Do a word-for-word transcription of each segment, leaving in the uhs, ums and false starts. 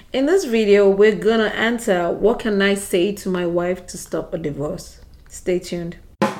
In this video, we're gonna answer what can I say to my wife to stop a divorce. Stay tuned.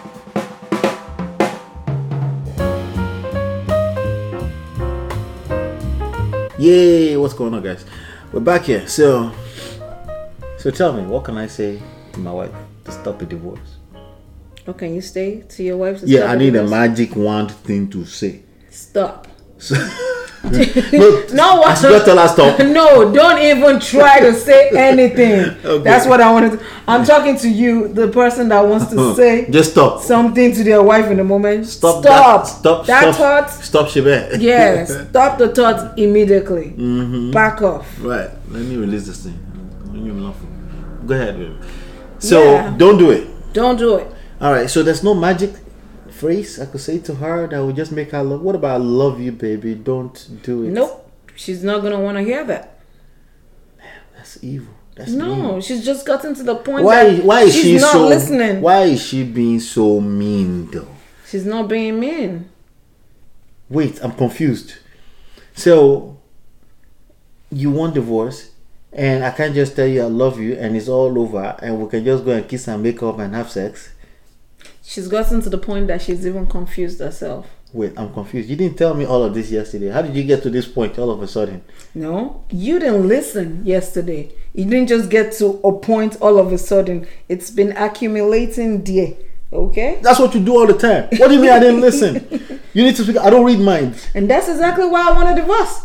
Yay! What's going on, guys? We're back here. So, so tell me, what can I say to my wife to stop a divorce? Oh, can you say to your wife to Yeah, stop I a need divorce? a magic wand thing to say. Stop. So, no, No, I should just tell her stop. No, don't even try to say anything. Okay. That's what I wanted to. I'm talking to you, the person that wants to say Just stop. something to their wife in the moment. Stop. Stop. That, stop. That stop. thought. Stop, Shibe. Yes. Stop the thought immediately. Mm-hmm. Back off. Right. Let me release this thing. Let me laugh. Go ahead, baby. So Yeah. don't do it. Don't do it. All right. So there's no magic phrase I could say to her that would just make her love. What about I love you, baby? Don't do it. Nope. She's not gonna want to hear that. That's evil. That's No, evil. she's just gotten to the point Why? that Why is she's she not so? listening. Why is she being so mean though? She's not being mean. Wait, I'm confused. So you want divorce, and I can't just tell you I love you, and it's all over, and we can just go and kiss and make up and have sex. She's gotten to the point that she's even confused herself. Wait, I'm confused. You didn't tell me all of this yesterday. How did you get to this point all of a sudden? No, you didn't listen yesterday. You didn't just get to a point all of a sudden. It's been accumulating there. Okay? That's what you do all the time. What do you mean I didn't listen? You need to speak. I don't read minds. And that's exactly why I want a divorce.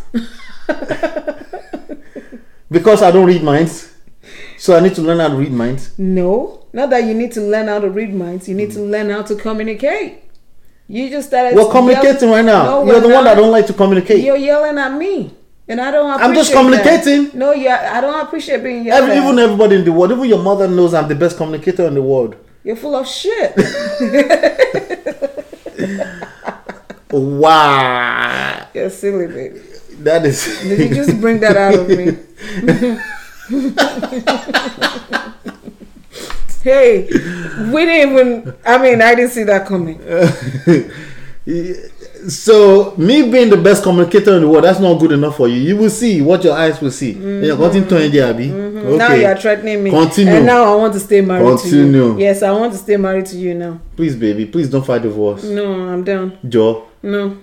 Because I don't read minds. So I need to learn how to read minds. No, not that you need to learn how to read minds. You need to learn how to communicate. You just started. We're communicating yell- right now. No, You're we're the one not. that don't like to communicate. You're yelling at me, and I don't appreciate I'm just that. communicating. No, yeah, I don't appreciate being yelled Every, at. even everybody in the world, even your mother knows I'm the best communicator in the world. You're full of shit. Wow. You're silly, baby. That is. Did you just bring that out of me? Hey, we didn't even. I mean, I didn't see that coming. So me being the best communicator in the world, that's not good enough for you. You will see what your eyes will see. Mm-hmm. You're continuing to enjoy, Abby. Okay. Now you're threatening me. Continue. And now I want to stay married to Continue. you. Yes, I want to stay married to you now. Please, baby, please don't fight divorce. No, I'm done. Joe, No.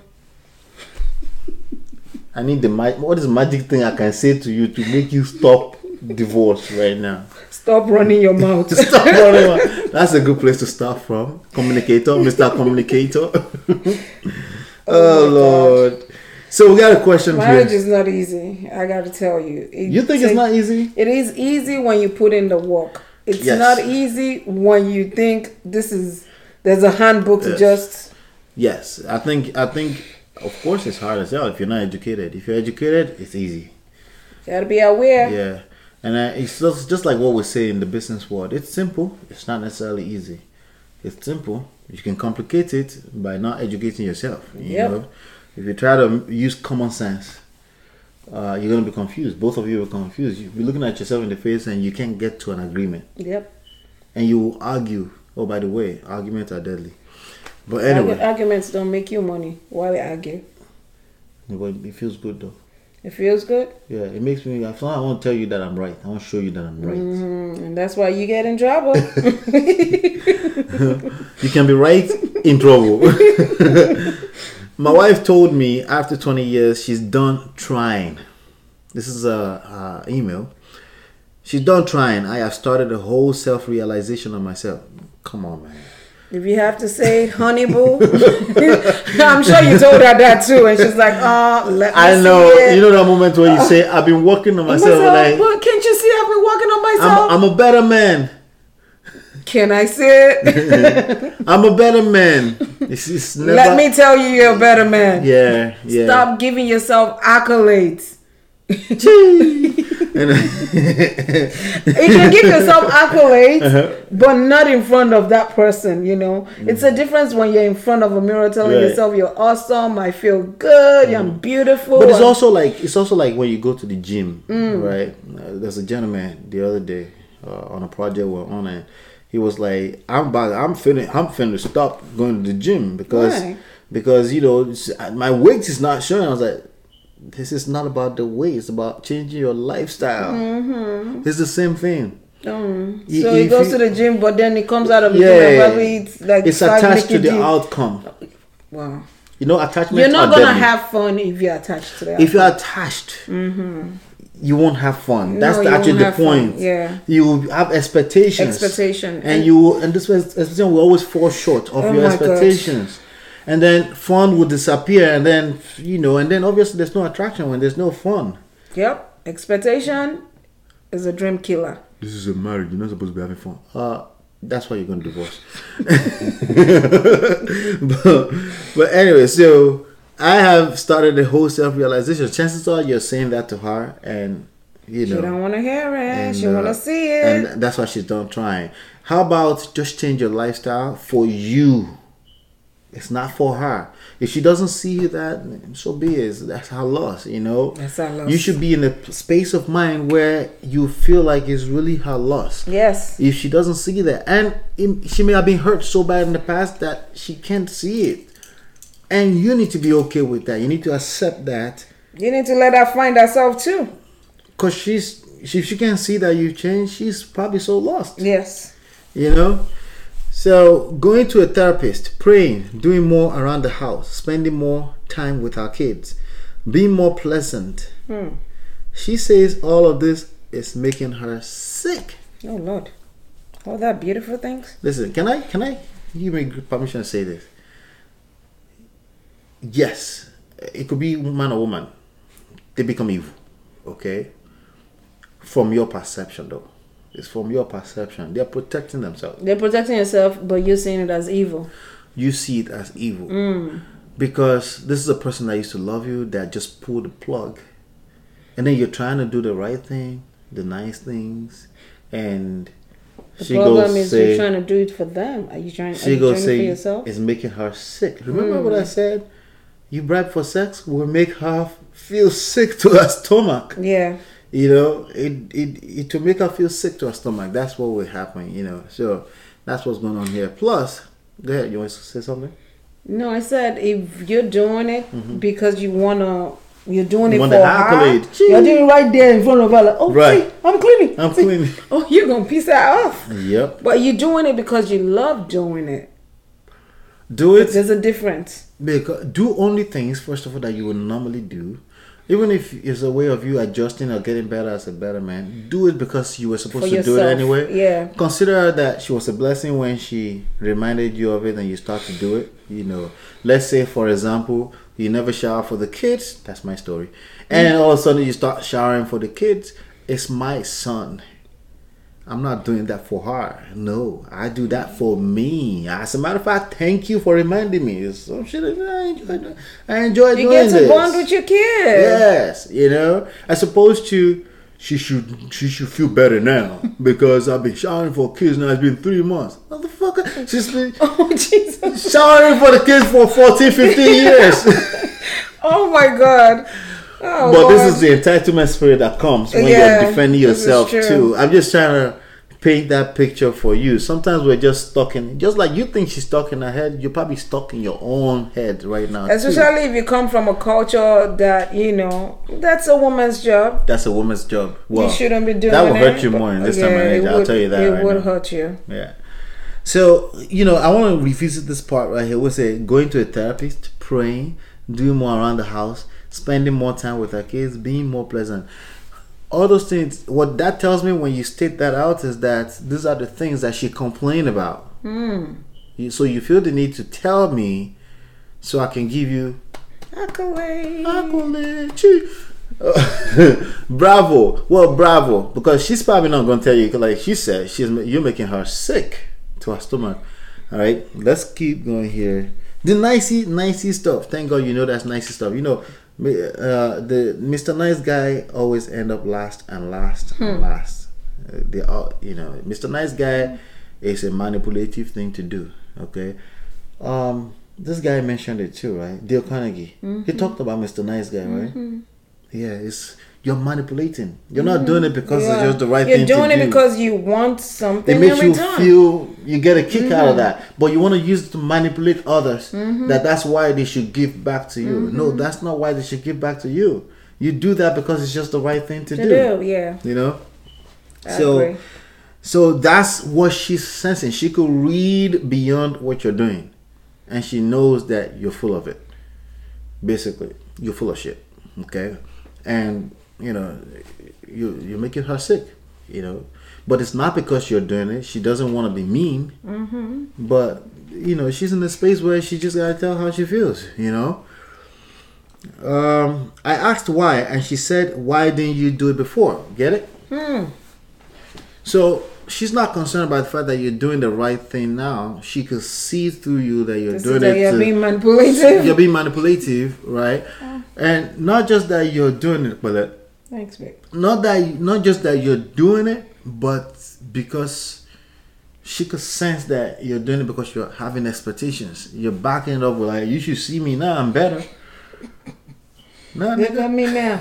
I need the mag- what is the magic thing I can say to you to make you stop divorce right now? Stop running your mouth. Stop running my- That's a good place to start from. Communicator, Mister Communicator. Oh, Oh, my Lord. So we got a question Marriage here. is not easy. I got to tell you. It You think it's take- not easy? It is easy when you put in the work. It's Yes. not easy when you think this is there's a handbook to Yes. just. Yes, I think I think of course it's hard as hell if you're not educated. If you're educated, it's easy. You gotta be aware. Yeah, and uh, it's just just like what we say in the business world. It's simple. It's not necessarily easy. It's simple. You can complicate it by not educating yourself. You Yep. know, if you try to use common sense, uh, you're gonna be confused. Both of you are confused. You'll be looking at yourself in the face, and you can't get to an agreement. Yep. And you will argue. Oh, by the way, arguments are deadly. But Argu- anyway, arguments don't make you money. Why we argue? but it feels good though. It feels good. Yeah, it makes me. I I want to tell you that I'm right. I want to show you that I'm right. Mm, and that's why you get in trouble. You can be right in trouble. My wife told me after twenty years she's done trying. This is a, a email. She's done trying. I have started a whole self-realization of myself. Come on, man. If you have to say it, honey boo, I'm sure you told her that too, and she's like, "Oh, let me I know. see it." You know that moment where you say, "I've been working on myself." Myself, Like, but can't you see I've been working on myself? I'm, I'm a better man. Can I say it? I'm a better man. It's, it's never, Let me tell you, you're a better man. Yeah, yeah. Stop giving yourself accolades. And, You can give yourself accolades, Uh-huh. but not in front of that person, you know. It's a difference when you're in front of a mirror telling Right. yourself you're awesome, I feel good, I'm beautiful. But it's I'm- also like it's also like when you go to the gym, right? Uh, there's a gentleman the other day uh, on a project we're on, and he was like, "I'm about, I'm finna, I'm finna stop going to the gym because Why? because you know it's- my weight is not showing." I was like, this is not about the weight. It's about changing your lifestyle. Mm-hmm. It's the same thing. Um, Y- so he if goes you- to the gym, but then he comes out of the Yeah, gym and probably eats like It's five attached to Mickey the D's. outcome. Wow. You know, attachment. You're not are gonna deadly. have fun if you're attached to that. If you're attached, you won't have fun. That's No, the, you actually won't the have fun. point. Yeah. You will have expectations. Expectation. And, And- you and this was expectation will always fall short of Oh your my gosh. expectations. And then fun will disappear, and then you know, and then obviously there's no attraction when there's no fun. Yep. Expectation is a dream killer. This is a marriage. You're not supposed to be having fun. Uh, that's why you're going to divorce. but, but anyway, so I have started the whole self-realization. Chances are you're saying that to her, and you know, She don't want to hear it. and, She uh, want to see it. and that's why she's done trying. How about just change your lifestyle for you? It's not for her. If she doesn't see that, so be it. That's her loss, you know. That's her loss. You should be in a space of mind where you feel like it's really her loss. Yes. If she doesn't see that, and it- she may have been hurt so bad in the past that she can't see it, and you need to be okay with that. You need to accept that, You need to let her find herself too. because she's if she can't see that you changed, she's probably so lost. Yes. You know. So going to a therapist, praying, doing more around the house, spending more time with our kids, being more pleasant. Hmm. She says all of this is making her sick. Oh Lord. All that beautiful things. Listen, can I can I give me permission to say this? Yes, it could be man or woman. They become evil. Okay? From your perception though. It's from your perception. They're protecting themselves. They're protecting yourself, but you're seeing it as evil. You see it as evil. Mm. Because this is a person that used to love you that just pulled the plug. And then you're trying to do the right thing, the nice things, and The she problem goes is say, you're trying to do it for them. Are you trying? Are she you goes doing it say for yourself? it's making her sick. Remember what I said? You bribe for sex will make her feel sick to her stomach. Yeah. You know, it, it it to make her feel sick to her stomach. That's what will happen. You know, so that's what's going on here. Plus, go ahead. You want to say something? No, I said if you're doing it because you wanna, you're doing You it want for the her. accolade. You're doing it right there in front of her. Like, oh, Right. see, I'm cleaning. I'm See? cleaning. Oh, you're gonna piss her off. Yep. But you're doing it because you love doing it. Do it. There's a difference. Because do only things first of all that you would normally do, even if it's a way of you adjusting or getting better as a better man. Do it because you were supposed For to do it yourself, anyway. yeah. Consider that she was a blessing when she reminded you of it and you start to do it. You know, let's say for example, you never shower for the kids. That's my story. And all of a sudden you start showering for the kids. It's my son. I'm not doing that for her. No, I do that for me. As a matter of fact, thank you for reminding me. It's some shit I enjoy. I enjoy You doing get to this. bond with your kid. Yes, you know, as opposed to she should she should feel better now because I've been showering for kids now. It's been three months. Motherfucker, she's been Oh Jesus. showering for the kids for fourteen, fifteen years. Oh my God. Oh, But Lord. this is the entitlement spirit that comes when Yeah, you're defending this is yourself true. too. I'm just trying to paint that picture for you. Sometimes we're just stuck in, just like you think she's stuck in her head, you're probably stuck in your own head right now. too. Especially if you come from a culture that, you know, that's a woman's job. That's a woman's job. Well, You shouldn't be doing that will it, hurt you but- more in this yeah, time and age. it I'll would- tell you that. It right would now. hurt you. Yeah. So, you know, I want to revisit this part right here. We'll say going to a therapist, praying, doing more around the house, spending more time with our kids, being more pleasant. All those things, what that tells me when you state that out is that these are the things that she complained about. Mm. You- So you feel the need to tell me so I can give you Accolade. accolade. Gee. Bravo. Well, bravo. Because she's probably not going to tell you, 'cause like she said, she's you're making her sick to her stomach. All right, let's keep going here. The nicey, nicey stuff. Thank God you know that's nicey stuff. You know, uh, the Mister Nice Guy always end up last and last and last. Uh, they all, you know, Mister Nice Guy is a manipulative thing to do. Okay, um, this guy mentioned it too, right? Dale Carnegie. He talked about Mister Nice Guy, right? Yeah, it's you're manipulating. You're not doing it because Yeah. it's just the right You're thing doing to it do. because you want something It makes in you return. feel You get a kick mm-hmm. out of that, but you want to use it to manipulate others. Mm-hmm. That that's why they should give back to you. Mm-hmm. No, that's not why they should give back to you. You do that because it's just the right thing to, to do. do. Yeah. You know. I so, agree. so that's what she's sensing. She could read beyond what you're doing, and she knows that you're full of it. Basically, you're full of shit. Okay, and you know, you you're making her sick. You know. But it's not because you're doing it. She doesn't want to be mean. Mm-hmm. But, you know, she's in a space where she just got to tell how she feels, you know. Um, I asked why, and she said, why didn't you do it before? Get it? Hmm. So she's not concerned about the fact that you're doing the right thing now. She could see through you that you're this doing is that it. You're to, being manipulative. You're being manipulative, right? Oh. And not just that you're doing it, but thanks, babe. Not that, not just that you're doing it, but because she could sense that you're doing it because you're having expectations. You're backing it up with like, you should see me now, I'm better. No, look at me now.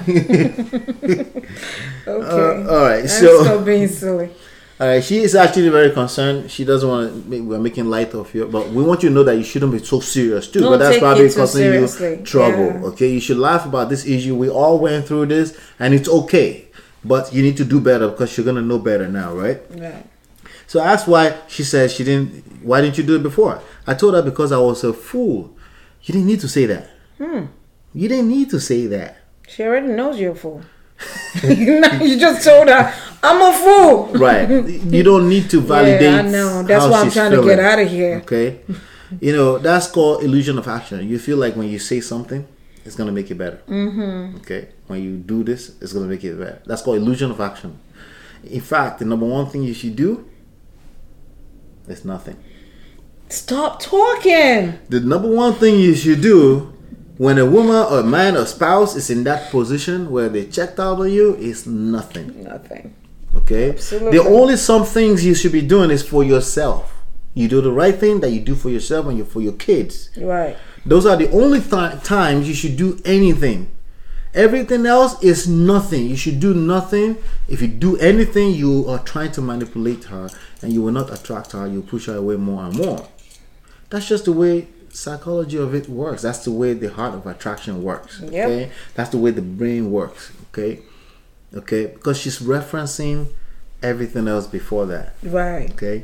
Okay. Uh, all right. I'm so still being silly. All right. She is actually very concerned. She doesn't want to. Make, we're making light of you, but we want you to know that you shouldn't be so serious too. Don't but that's take probably it causing seriously. you trouble. Yeah. Okay. You should laugh about this issue. We all went through this, and it's okay. But you need to do better because you're gonna know better now, right? Right. So I asked why. She said she didn't. Why didn't you do it before? I told her because I was a fool. You didn't need to say that. Hmm. You didn't need to say that. She already knows you're a fool. You just told her I'm a fool. Right. You don't need to validate. Yeah, I know. That's why I'm trying feeling. to get out of here. Okay. You know that's called illusion of action. You feel like when you say something, it's gonna make it better. Mm-hmm. Okay. When you do this, it's gonna make it better. That's called illusion of action. In fact, the number one thing you should do is nothing. Stop talking. The number one thing you should do when a woman or a man or spouse is in that position where they checked out on you is nothing. Nothing. Okay. Absolutely. The only some things you should be doing is for yourself. You do the right thing that you do for yourself and you for your kids. Right. Those are the only th- times you should do anything. Everything else is nothing. You should do nothing. If you do anything, you are trying to manipulate her and you will not attract her. You push her away more and more. That's just the way psychology of it works. That's the way the heart of attraction works. Yep. Okay? That's the way the brain works. Okay? Okay? Because she's referencing everything else before that. Right. Okay?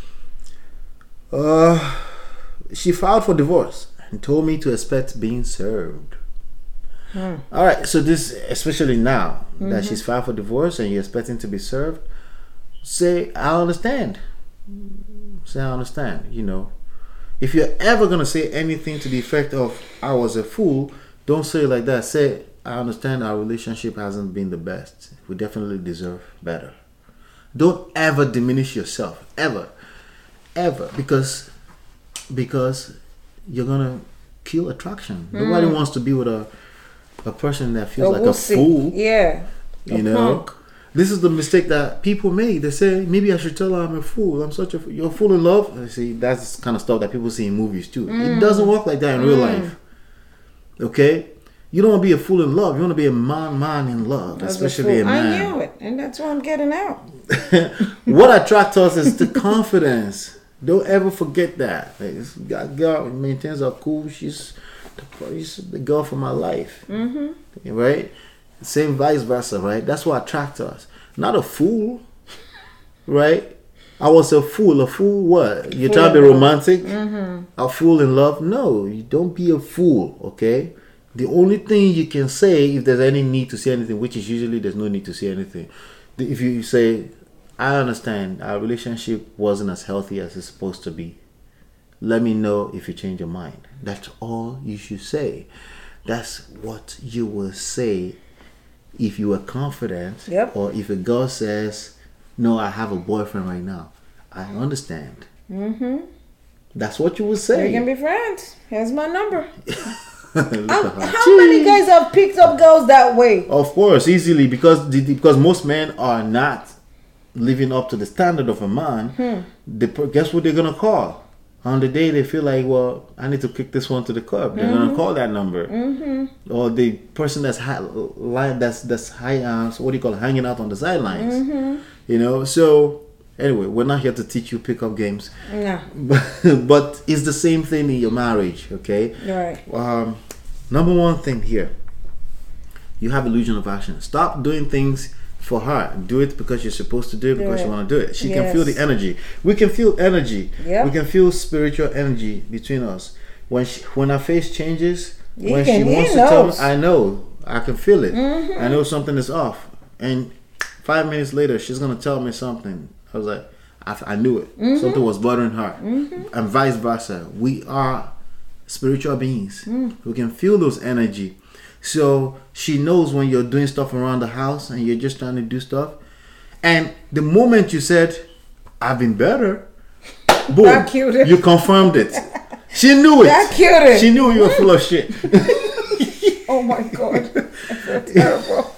Uh, she filed for divorce and told me to expect being served. Hmm. All right, so this, especially now mm-hmm. that she's filed for divorce and you're expecting to be served, say, I understand. Say, I understand. You know, if you're ever going to say anything to the effect of, I was a fool, don't say it like that. Say, I understand our relationship hasn't been the best. We definitely deserve better. Don't ever diminish yourself. Ever. Ever. Because, because you're going to kill attraction. Mm. Nobody wants to be with a a person that feels a like a fool. Yeah. You know? Punk. This is the mistake that people make. They say, maybe I should tell her I'm a fool. I'm such a fool. You're a fool in love. And see, that's the kind of stuff that people see in movies too. Mm. It doesn't work like that in mm. real life. Okay? You don't want to be a fool in love. You want to be a man, man in love. That's especially a, a man. I knew it. And that's why I'm getting out. What attracts us is the confidence. Don't ever forget that. Like, this girl maintains her cool. She's She's the girl for my life. Mm-hmm. Right? Same vice versa, right? That's what attracts us. Not a fool. Right? I was a fool. A fool what? You're trying to be romantic? Mm-hmm. A fool in love? No, you don't be a fool, okay? The only thing you can say if there's any need to say anything, which is usually there's no need to say anything. If you say, I understand our relationship wasn't as healthy as it's supposed to be. Let me know if you change your mind. That's all you should say. That's what you will say if you are confident. Yep. Or if a girl says, no, I have a boyfriend right now. I understand. Mm-hmm. That's what you will say. We can be friends. Here's my number. How many guys have picked up girls that way? Of course, easily. Because, the, because most men are not living up to the standard of a man. Hmm. The, guess what they're going to call? On the day they feel like, well, I need to kick this one to the curb, they're mm-hmm. gonna call that number. Mm-hmm. Or the person that's high, that's that's high, uh, so what do you call it, hanging out on the sidelines. Mm-hmm. You know, so Anyway, we're not here to teach you pickup games. Yeah. But it's the same thing in your marriage, okay? Right. Um, number one thing here, you have illusion of action. Stop doing things for her. Do it because you're supposed to do it because Do you it. want to do it. She Yes. can feel the energy. We can feel energy. Yep. We can feel spiritual energy between us. When she, when her face changes, You when can- she he wants to tell me, knows. I know. I can feel it. Mm-hmm. I know something is off. And five minutes later, she's gonna tell me something. I was like, I, I knew it. Mm-hmm. Something was bothering her, and vice versa. We are spiritual beings. Mm. We can feel those energy. So she knows when you're doing stuff around the house and you're just trying to do stuff. And the moment you said, "I've been better," boom, That killed it. you confirmed it. She knew it. That killed it. She knew you were full of shit. Oh my god, I feel terrible.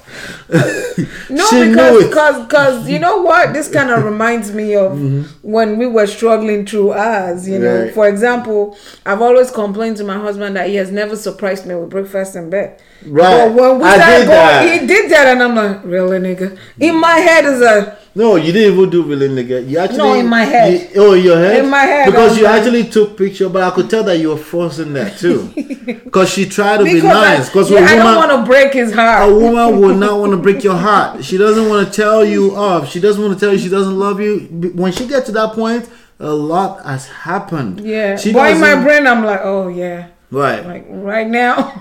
No, She knew because it. because because you know what? This kind of reminds me of when we were struggling through ours. You know, Right. for example, I've always complained to my husband that he has never surprised me with breakfast in bed. Right. But when we I started did going, that. he did that, and I'm like, really, nigga? In my head is a No, you didn't even do really, nigga. You actually No, in my head. You, oh, in your head. In my head, because I was you like- actually took picture, but I could tell that you were forcing that too. Because she tried to be because nice. Because I, yeah, I don't woman, want to break his heart. a woman will not want to break your heart. She doesn't want to tell you off. She doesn't want to tell you she doesn't love you. When she gets to that point, a lot has happened. Yeah, She but in my doesn't- brain, I'm like, oh yeah, Right. like right now.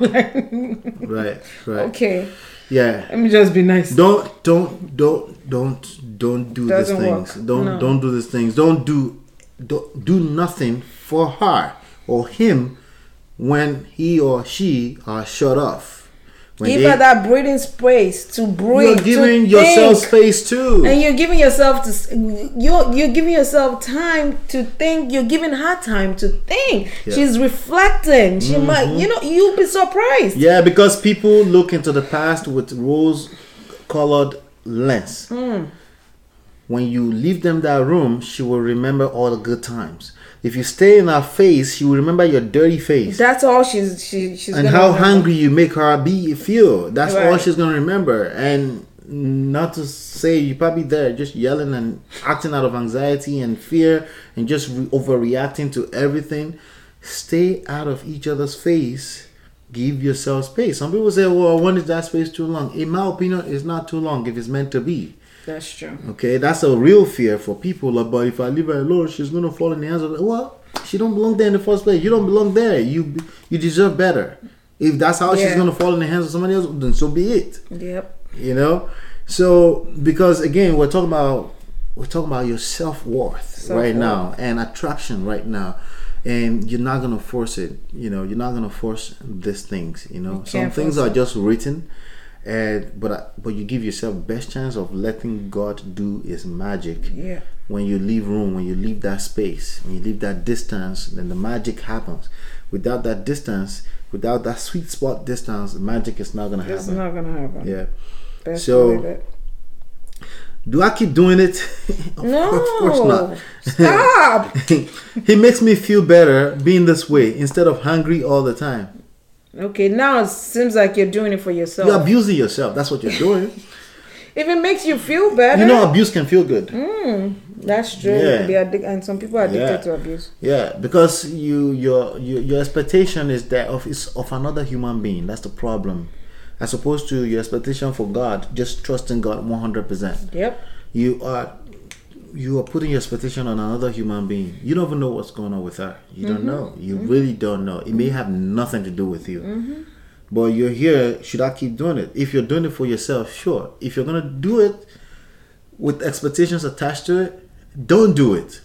Right. Right. Okay, Yeah. let me just be nice. Don't don't don't don't don't do Doesn't these things. work. Don't No. don't do these things. Don't do don't do nothing for her or him when he or she are shut off. When Give they- her that breathing space to breathe. you're giving to yourself think. space too. And you're giving yourself to s- you're you're giving yourself time to think. You're giving her time to think. Yeah. She's reflecting. She might, you know, you'll be surprised. Yeah, because people look into the past with rose-colored lens. Hmm. When you leave them that room, she will remember all the good times. If you stay in her face, she will remember your dirty face. That's all she's she, she's And gonna how remember. hungry you make her be feel. That's all Right. she's gonna remember. And not to say you're probably there just yelling and acting out of anxiety and fear and just re- overreacting to everything. Stay out of each other's face. Give yourself space. Some people say, "Well, when is that space too long?" In my opinion, it's not too long if it's meant to be. That's true. Okay, that's a real fear for people. Like, but if I leave her alone, she's gonna fall in the hands of. Well, she don't belong there in the first place. You don't belong there. You you deserve better. If that's how she's Yeah. gonna fall in the hands of somebody else, then so be it. Yep. You know. So because again, we're talking about we're talking about your self worth right now and attraction right now, and you're not gonna force it. You know, you're not gonna force these things. You know, some can't things force are it. just written. And but I- but you give yourself best chance of letting God do His magic. Yeah. When you leave room, when you leave that space, when you leave that distance, then the magic happens. Without that distance, without that sweet spot distance, the magic is not gonna It's happen. not gonna happen. Yeah. Best So- believe it. Do I keep doing it? of, No. of course not. Stop. He makes me feel better being this way instead of hungry all the time. Okay, now it seems like you're doing it for yourself. You're abusing yourself. That's what you're doing. If it makes you feel better, You know, abuse can feel good. that's true. Yeah. You can be addic- and some people are addicted Yeah. to abuse. Yeah, because you your your, your expectation is that of is of another human being. That's the problem. As opposed to your expectation for God, just trusting God one hundred percent. Yep. You are you are putting your expectation on another human being. You don't even know what's going on with her. You don't know. You really don't know. It may have nothing to do with you. But you're here. Should I keep doing it? If you're doing it for yourself, sure. If you're gonna do it with expectations attached to it, don't do it.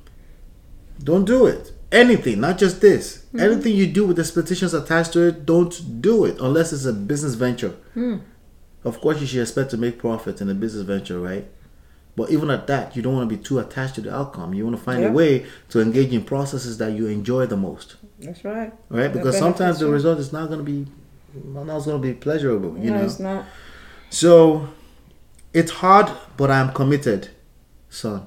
Don't do it. Anything, not just this. Anything you do with expectations attached to it, don't do it unless it's a business venture. Of course, you should expect to make profit in a business venture, right? But even at that, you don't want to be too attached to the outcome. You want to find Yeah. a way to engage in processes that you enjoy the most, That's right. right? That Because sometimes benefits the you. result is not going to be, not going to be pleasurable. You no, know. it's not. So it's hard, but I'm committed, son.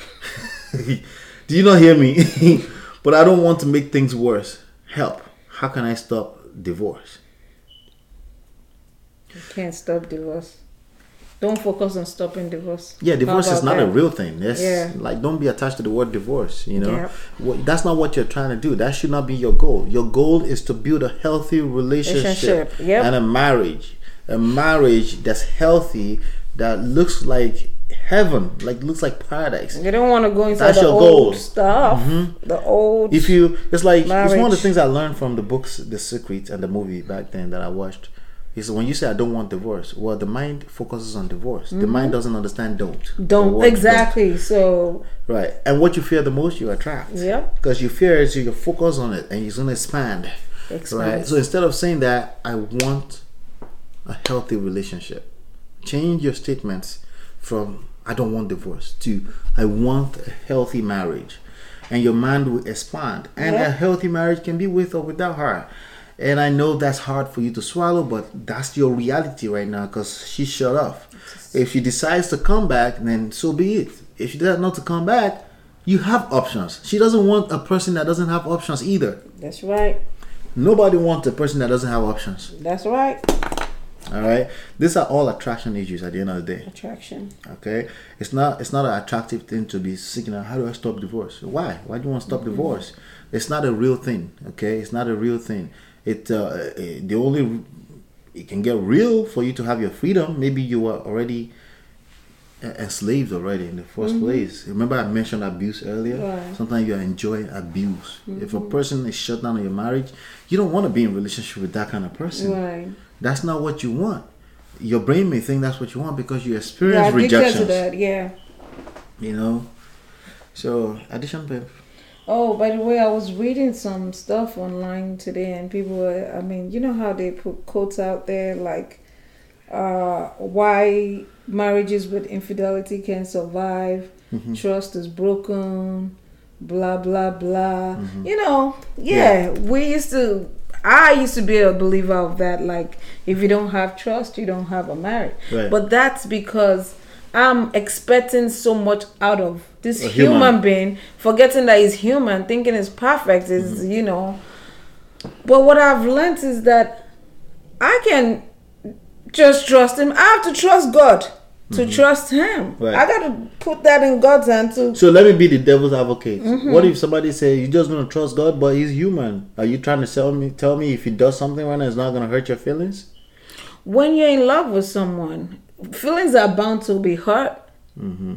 Do you not hear me? But I don't want to make things worse. Help. How can I stop divorce? You can't stop divorce. Don't focus on stopping divorce. Yeah, divorce How is about not a that? real thing. That's, Yeah. like, don't be attached to the word divorce. You know, Yeah. What- that's not what you're trying to do. That should not be your goal. Your goal is to build a healthy relationship, Relationship, yep. and a marriage, a marriage that's healthy, that looks like heaven, like looks like paradise. You don't want to go into That's the your old goal. Mm-hmm. stuff. The old. If you, it's like it's one of the Marriage. things I learned from the books, The Secret, and the movie back then that I watched. Is when you say I don't want divorce, well, the mind focuses on divorce. The mind doesn't understand don't. The don't word exactly. So don't. Right, and what you fear the most, you attract. Yep. Because you fear is you focus on it, and it's gonna expand. Expand. Right. So instead of saying that I want a healthy relationship, change your statements from I don't want divorce to I want a healthy marriage, and your mind will expand. And Yeah. a healthy marriage can be with or without her. And I know that's hard for you to swallow, but that's your reality right now because she shut off. If she decides to come back, then so be it. If she decides not to come back, you have options. She doesn't want a person that doesn't have options either. that's right. Nobody wants a person that doesn't have options. That's right. All right. These are all attraction issues at the end of the day. Attraction. Okay. It's not. It's not an attractive thing to be seeking out. How do I stop divorce? Why? Why do you want to stop Mm-hmm. divorce? It's not a real thing. Okay. It's not a real thing. It. Uh, it the only. It can get real for you to have your freedom. Maybe you were already enslaved already in the 1st place. Remember I mentioned abuse earlier? Right. Sometimes you're enjoying abuse. If a person is shut down in your marriage, you don't want to be in a relationship with that kind of person. Right. That's not what you want. Your brain may think that's what you want because you Yeah, experience addicted to rejections. that. Yeah. You know? So, addition, babe. Oh, by the way, I was reading some stuff online today, and people were, I mean, you know how they put quotes out there like, uh, why marriages with infidelity can survive, Mm-hmm. trust is broken, blah, blah, blah. You know, yeah, we used to, I used to be a believer of that. Like, if you don't have trust, you don't have a marriage. Right. But that's because I'm expecting so much out of this A human. human. being, forgetting that he's human, thinking he's perfect, is, Mm-hmm. you know. But what I've learned is that I can just trust him. I have to trust God to trust him. Right. I got to put that in God's hand too. So, let me be the devil's advocate. Mm-hmm. What if somebody says, you're just going to trust God, but he's human? Are you trying to tell me, tell me if he does something right now, it's not going to hurt your feelings? When you're in love with someone, feelings are bound to be hurt. Mm-hmm.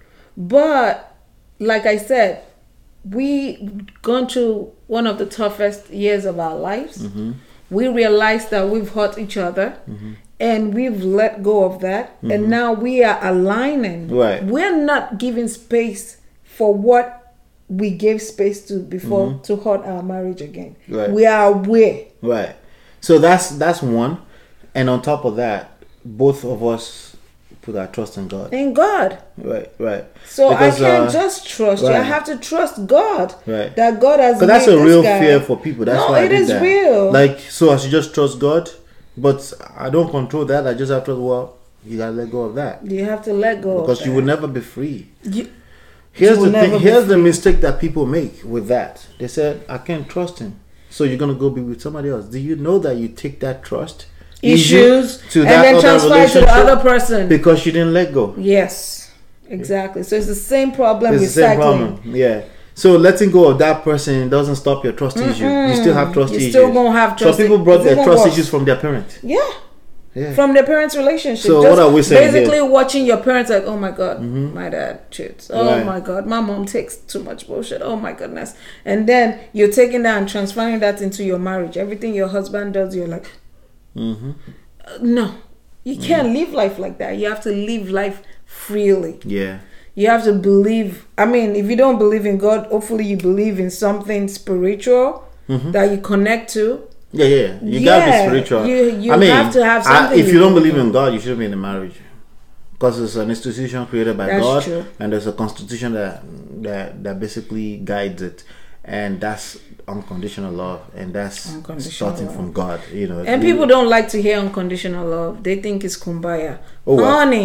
But like I said, we gone through one of the toughest years of our lives. Mm-hmm. We realized that we've hurt each other, and we've let go of that, and now we are aligning. Right. We're not giving space for what we gave space to before to hurt our marriage again. Right. We are aware. Right. So that's that's one. And on top of that, both of us put our trust in God. Thank God. Right, right. So Because, I can't uh, just trust you. I right. have to trust God. Right. That God has. Because that's made a this real guy. fear for people. That's No, why I it did is that. real. Like, so I should just trust God, but I don't control that. I just have to, well, you gotta let go of that. You have to let go. Because of you that. will never be free. You, Here's You the will never thing. be Here's the free. mistake that people make with that. They said, I can't trust him. So you're gonna go be with somebody else. Do you know that you take that trust issues to and that then other transfer it to the relationship other person. because you didn't let go? Yes, exactly. So it's the same problem It's with the same cycling. problem. Yeah. So letting go of that person doesn't stop your trust issue. You still have trust You issues. still gonna have trust Some people i- brought it's their even trust worse. issues from their parents. Yeah. Yeah. From their parents' relationship. So Just what are we saying Basically, here? watching your parents like, oh my god, my dad cheats. Oh Right. my god, my mom takes too much bullshit. Oh my goodness. And then you're taking that and transferring that into your marriage. Everything your husband does, you're like, Mm-hmm. uh, no, you can't live life like that. You have to live life freely. Yeah. You have to believe. I mean, if you don't believe in God, hopefully you believe in something spiritual that you connect to. Yeah, yeah. You Yeah, gotta be spiritual. you- you I mean, have to have I- something if you you don't believe believe in God, you shouldn't be in a marriage. Because it's an institution created by That's God, true. and there's a constitution that that that basically guides it, and that's unconditional love, and that's Unconditional starting love. from God. You know, And you- people don't like to hear unconditional love. They think it's kumbaya. Oh, well. Honey,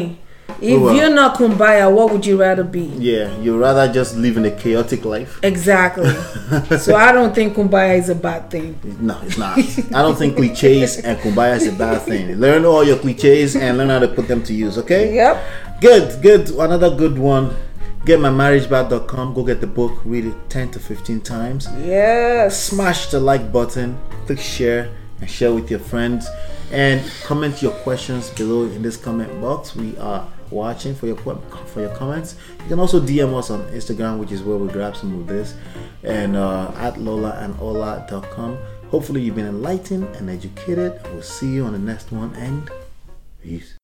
If well, you're not kumbaya, what would you rather be? Yeah, you'd rather just live in a chaotic life. Exactly. So I don't think kumbaya is a bad thing. No, it's not. I don't think cliches and kumbaya is a bad thing. Learn all your cliches and learn how to put them to use, okay? Yep. Good, good. Another good one. Get my marriage back dot com. Go get the book. Read it ten to fifteen times. Yes. Smash the like button. Click share and share with your friends. And comment your questions below in this comment box. We are watching for your for your comments. You can also D M us on Instagram, which is where we grab some of this, and uh, at lola and ola dot com. Hopefully you've been enlightened and educated. We'll see you on the next one, and peace.